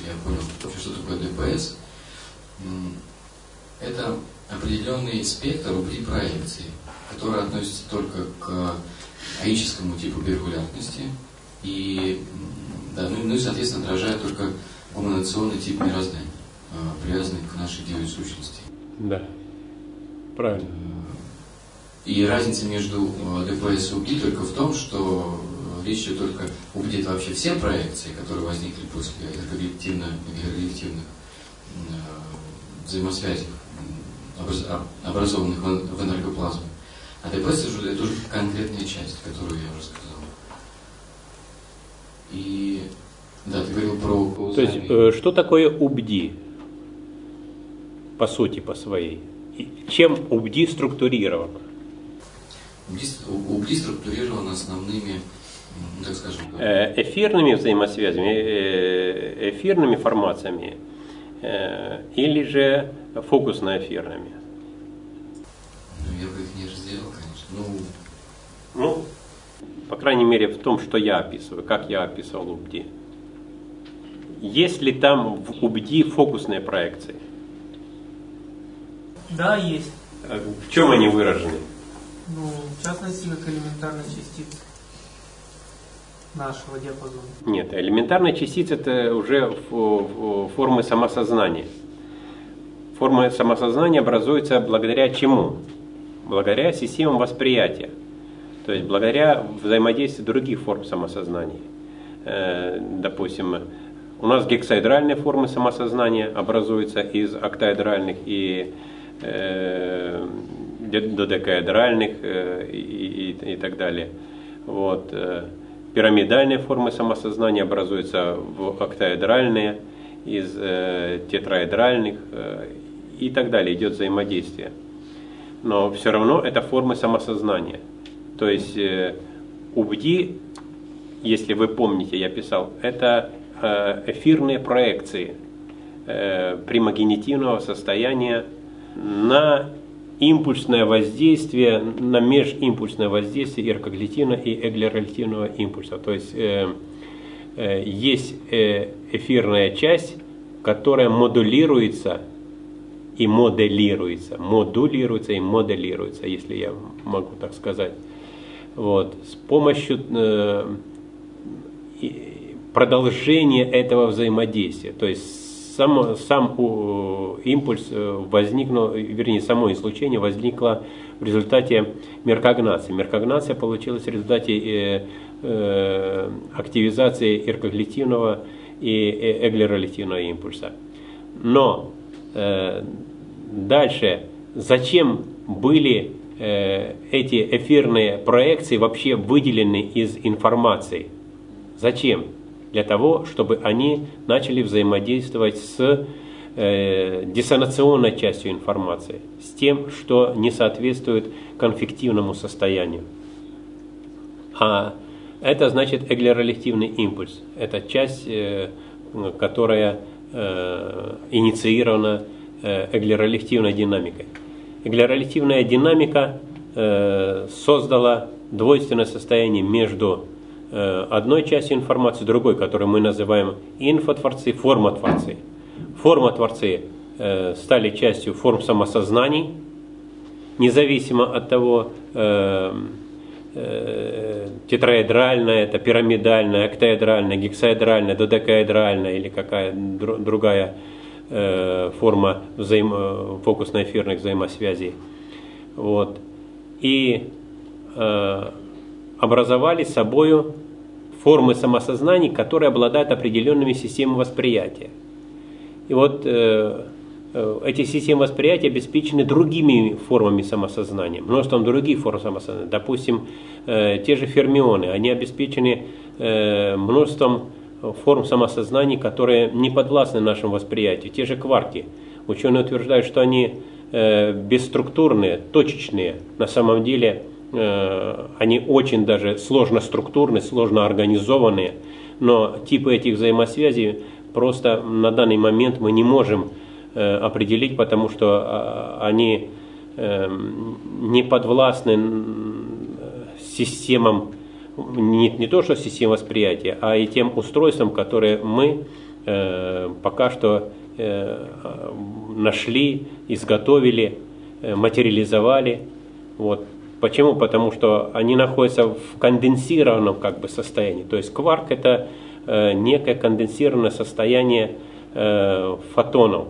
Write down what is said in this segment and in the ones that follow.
если я понял, что такое ДПС, это определенный спектр УБДИ проекций, который относится только к аическому типу бирегулярности и, да, ну и, соответственно, отражает только гуманационный тип мироздания, привязанный к нашей девять сущности. Да, правильно. И разница между ДПС и УБДИ только в том, что речь идет только УБДИ — это вообще все проекции, которые возникли после эргорелятивных взаимосвязей, образованных в энергоплазме. А ДПС это уже конкретная часть, которую я уже сказал. И да, ты говорил про каузальный... То есть, что такое УБДИ по сути, по своей? Чем УБДИ структурировано? УБДИ структурировано основными, так скажем, эфирными взаимосвязями, эфирными формациями, или же фокусно-эфирными? Я бы их не разделил, конечно. Ну, по крайней мере, в том, что я описываю, как я описывал УБДИ. Есть ли там в УБДИ фокусные проекции? Да, есть. В чем они выражены? Ну, в частности, как элементарная частица нашего диапазона. Нет, элементарная частица — это уже формы самосознания. Формы самосознания образуются благодаря чему? Благодаря системам восприятия. То есть благодаря взаимодействию других форм самосознания. Допустим, у нас гексаэдральные формы самосознания образуются из октаэдральных и додекаэдральных и так далее. Вот. Пирамидальные формы самосознания образуются в октаэдральные, из тетраэдральных и так далее. Идет взаимодействие. Но все равно это формы самосознания. То есть УБДИ, если вы помните, я писал, это эфирные проекции примагнитивного состояния на импульсное воздействие, на межимпульсное воздействие эргоглютивного и эглеролитивного импульса. То есть есть эфирная часть, которая модулируется и моделируется, если я могу так сказать. Вот. С помощью продолжения этого взаимодействия, то есть сам импульс возникнул, вернее, само излучение возникло в результате меркогнации. Меркогнация получилась в результате активизации эргоглютивного и эглеролитивного импульса. Но дальше, зачем были эти эфирные проекции вообще выделены из информации? Зачем? Для того, чтобы они начали взаимодействовать с диссонационной частью информации, с тем, что не соответствует конфликтивному состоянию. А это значит эглеролитивный импульс. Это часть, которая инициирована эглеролитивной динамикой. Эглеролитивная динамика создала двойственное состояние между одной частью информации, другой, которую мы называем инфотворцы, формотворцы. Формотворцы стали частью форм самосознаний, независимо от того, тетраэдральная, это пирамидальная, октаэдральная, гексаэдральная, додекаэдральная или какая другая форма фокусно-эфирных взаимосвязей. Вот. И образовали собою формы самосознаний, которые обладают определенными системами восприятия. И вот эти системы восприятия обеспечены другими формами самосознания, множеством других форм самосознания. Допустим, те же фермионы, они обеспечены множеством форм самосознаний, которые не подвластны нашему восприятию. Те же кварки. Ученые утверждают, что они бесструктурные, точечные. На самом деле они очень даже сложно структурные, сложно организованные, но типы этих взаимосвязей просто на данный момент мы не можем определить, потому что они не подвластны системам, не то что систем восприятия, а и тем устройствам, которые мы пока что нашли, изготовили, материализовали. Вот. Почему? Потому что они находятся в конденсированном как бы состоянии. То есть кварк — это некое конденсированное состояние фотонов.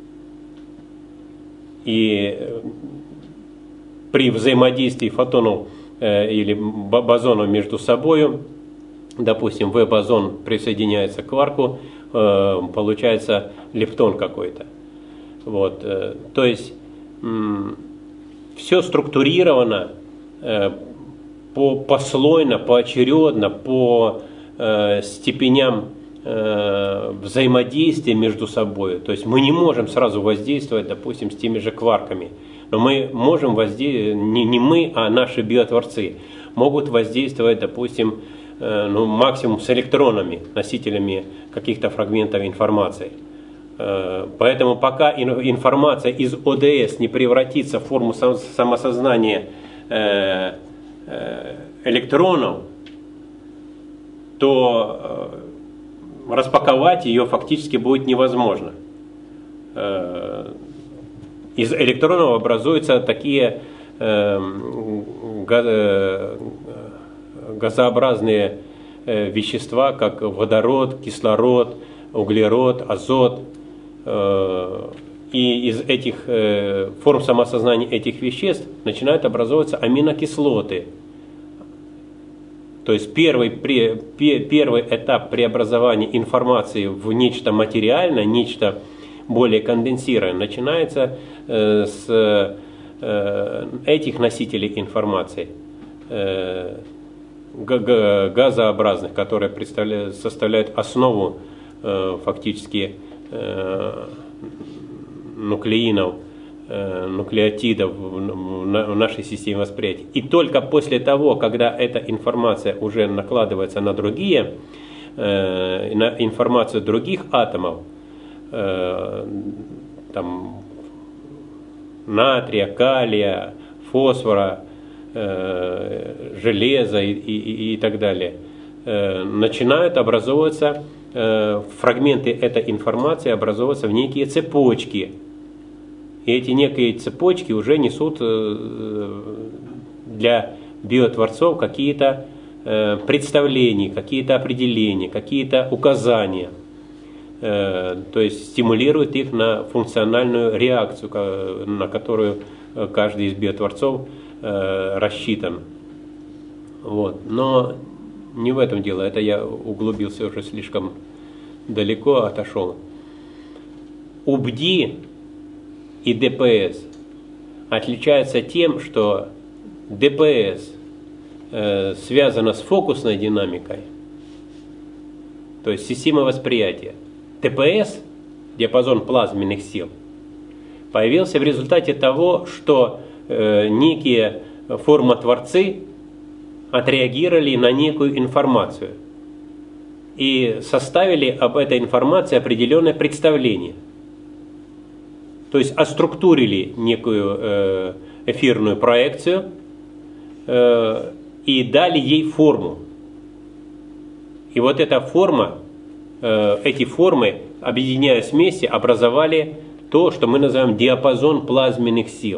И при взаимодействии фотонов или бозонов между собой, допустим, В-бозон присоединяется к кварку, получается лептон какой-то. Вот. То есть все структурировано послойно, поочередно, по степеням взаимодействия между собой. То есть мы не можем сразу воздействовать, допустим, с теми же кварками. Но мы можем воздействовать, не мы, а наши биотворцы могут воздействовать, допустим, максимум с электронами, носителями каких-то фрагментов информации. Поэтому пока информация из ОДС не превратится в форму самосознания электронов, то распаковать ее фактически будет невозможно. Из электронов образуются такие газообразные вещества, как водород, кислород, углерод, азот. И из этих форм самосознания этих веществ начинают образовываться аминокислоты. То есть первый этап преобразования информации в нечто материальное, нечто более конденсированное, начинается с этих носителей информации, газообразных, которые составляют основу фактически нуклеинов, нуклеотидов в нашей системе восприятия. И только после того, когда эта информация уже накладывается на другие, на информацию других атомов, там, натрия, калия, фосфора, железа и так далее, начинают образовываться фрагменты этой информации, образовываться в некие цепочки. И эти некие цепочки уже несут для биотворцов какие-то представления, какие-то определения, какие-то указания. То есть стимулирует их на функциональную реакцию, на которую каждый из биотворцов рассчитан. Вот. Но не в этом дело, это я углубился уже слишком далеко, отошел. УБДИ и ДПС отличаются тем, что ДПС связана с фокусной динамикой, то есть система восприятия. ТПС, диапазон плазменных сил, появился в результате того, что некие формотворцы отреагировали на некую информацию и составили об этой информации определенное представление. То есть оструктурили некую эфирную проекцию и дали ей форму. И вот эта форма, эти формы, объединяясь вместе, образовали то, что мы называем диапазон плазменных сил.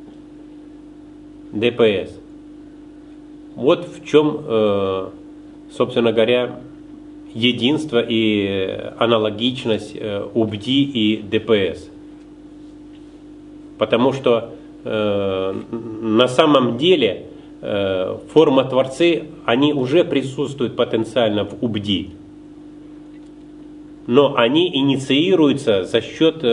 ДПС. Вот в чем, собственно говоря, единство и аналогичность УБДИ и ДПС. Потому что на самом деле формотворцы, они уже присутствуют потенциально в УБДИ. Но они инициируются за счет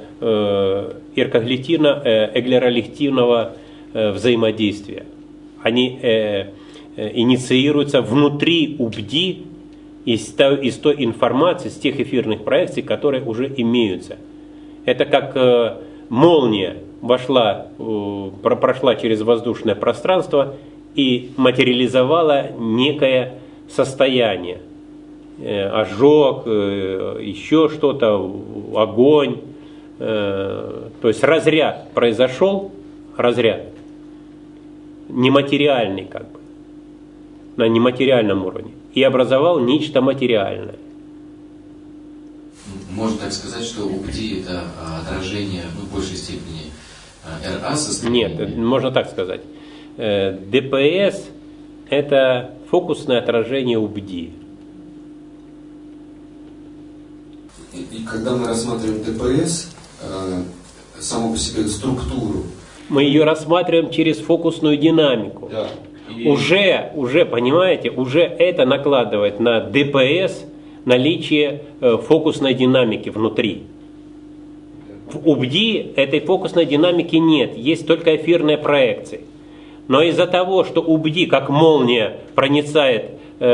эргоглютино-эглеролективного взаимодействия. Они инициируются внутри УБДИ из той информации, с тех эфирных проекций, которые уже имеются. Это как молния прошла через воздушное пространство и материализовала некое состояние. Ожог, еще что-то, огонь. То есть разряд произошел, разряд нематериальный как бы, на нематериальном уровне, и образовал нечто материальное. можно так сказать, что УБДИ это отражение, в большей степени РА состояния? Нет, можно так сказать. ДПС это фокусное отражение УБДИ. И когда мы рассматриваем ДПС, саму по себе структуру, мы ее рассматриваем через фокусную динамику. да, Уже, понимаете, уже это накладывает на ДПС наличие фокусной динамики внутри. В УБДИ этой фокусной динамики нет, есть только эфирные проекции. Но из-за того, что УБДИ как молния проницает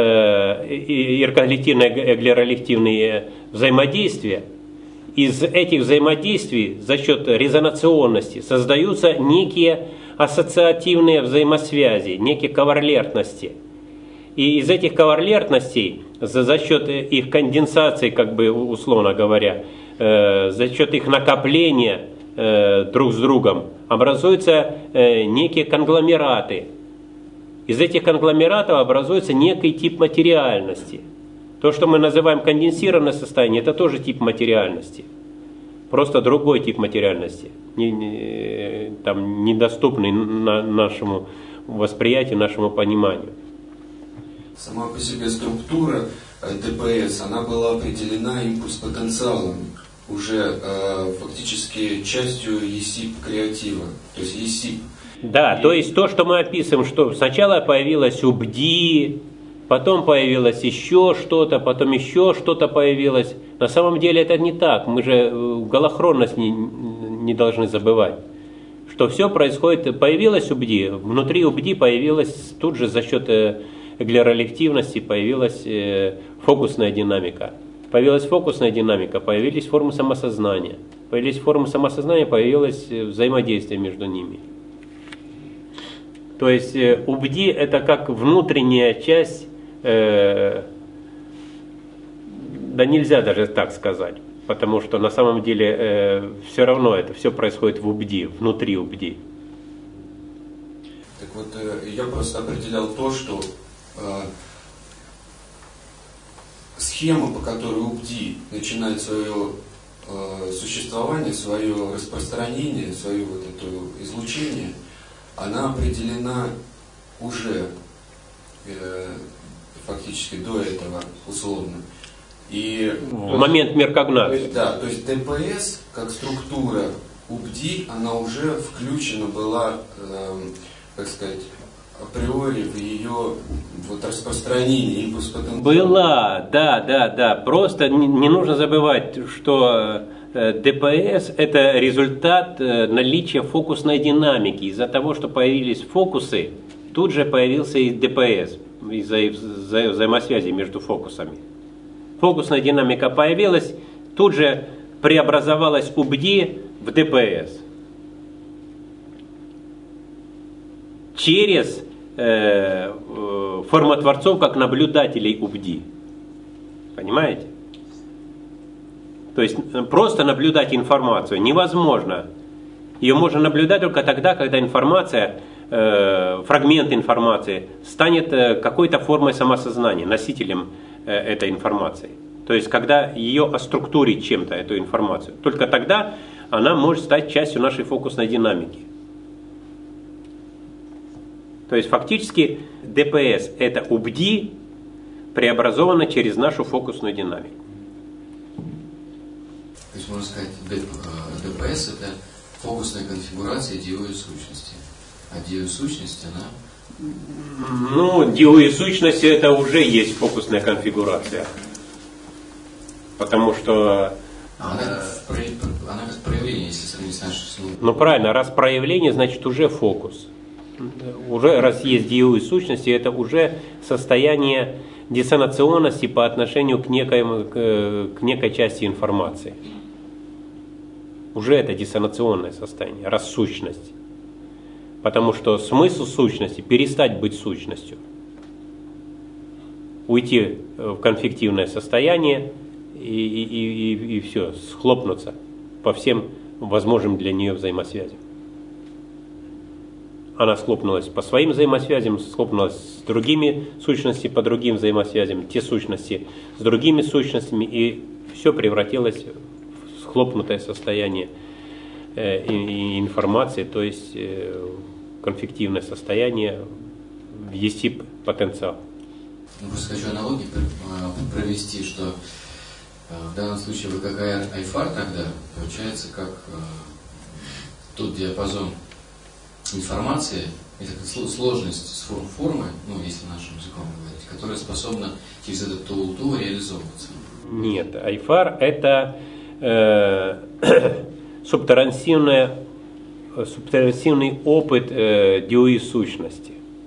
эргорелективные взаимодействия, из этих взаимодействий за счет резонационности создаются некие ассоциативные взаимосвязи, некие коварлертности. И из этих коварлертностей, за счет их конденсации, как бы условно говоря, за счет их накопления друг с другом, образуются некие конгломераты. Из этих конгломератов образуется некий тип материальности. То, что мы называем конденсированное состояние, это тоже тип материальности. Просто другой тип материальности, недоступный нашему восприятию, нашему пониманию. Сама по себе структура ДПС, она была определена импульс-потенциалом, уже фактически частью ЕСИП-креатива, то есть ЕСИП. Да, то есть то, что мы описываем, что сначала появилась УБДИ, потом появилось еще что-то, потом еще что-то появилось. На самом деле это не так. Мы же голохронность не должны забывать. Что все происходит, появилась УБДИ, внутри УБДИ появилась тут же за счет эглеролективности появилась фокусная динамика. Появилась фокусная динамика, появились формы самосознания. Появились формы самосознания, появилось взаимодействие между ними. То есть УБДИ это как внутренняя часть, да нельзя даже так сказать, потому что на самом деле все равно это все происходит в УБДИ, внутри УБДИ. Так вот, я просто определял то, что схема, по которой УБДИ начинает свое существование, свое распространение, свое вот это излучение, она определена уже фактически до этого условно. И в момент меркогнации. Да, то есть ДПС как структура УБДИ, она уже включена была, как сказать, априори в ее вот распространение, импульс потенциала. Была, да. Просто не нужно забывать, что ДПС это результат наличия фокусной динамики. Из-за того, что появились фокусы, тут же появился и ДПС из-за взаимосвязи между фокусами. Фокусная динамика появилась, тут же преобразовалась УБДИ в ДПС. Через формотворцов как наблюдателей УБДИ. Понимаете? То есть просто наблюдать информацию невозможно. Ее можно наблюдать только тогда, когда информация, фрагмент информации станет какой-то формой самосознания, носителем этой информации. То есть когда ее оструктурить чем-то, эту информацию, только тогда она может стать частью нашей фокусной динамики. То есть фактически ДПС это УБДИ, преобразовано через нашу фокусную динамику. То есть можно сказать, ДПС это фокусная конфигурация диевой сущности. А диевая сущность, она... Ну, диевая сущность это уже есть фокусная конфигурация. Потому что... Она как проявление, если сравнить с нашей словом. Ну правильно, раз проявление, значит уже фокус. Уже раз есть диевые сущности, это уже состояние диссонационности по отношению к некой части информации. Уже это диссонационное состояние, раз сущность. Потому что смысл сущности – перестать быть сущностью. Уйти в конфликтивное состояние и все, схлопнуться по всем возможным для нее взаимосвязям. она схлопнулась по своим взаимосвязям, схлопнулась с другими сущностями по другим взаимосвязям, те сущности с другими сущностями, и все превратилось в схлопнутое состояние информации, то есть конфликтивное состояние в ЕСИП потенциал. Просто хочу аналогию провести, что в данном случае ВККР Айфар тогда получается как тот диапазон информации, это сложность формы, ну, если нашим языком говорить, которая способна через этот ТУ реализовываться. Нет, Айфар это субтрансивный опыт диуи сущности.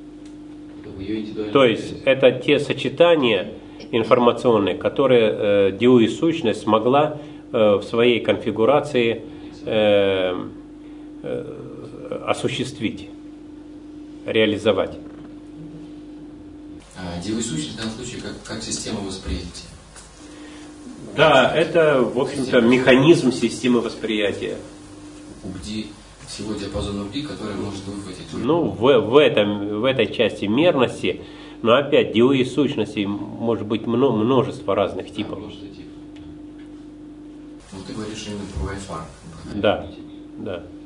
То есть это те сочетания информационные, которые диуи сущность смогла в своей конфигурации осуществить, реализовать. Диуи сущность в данном случае как система восприятия. Да, это, в общем-то, механизм системы восприятия. УБДИ, всего диапазона УБДИ, который может выхватить. Ну, в этой части мерности, но опять диуи сущностей может быть множество разных типов. Ну, ты говоришь именно про Айфар. Да, да.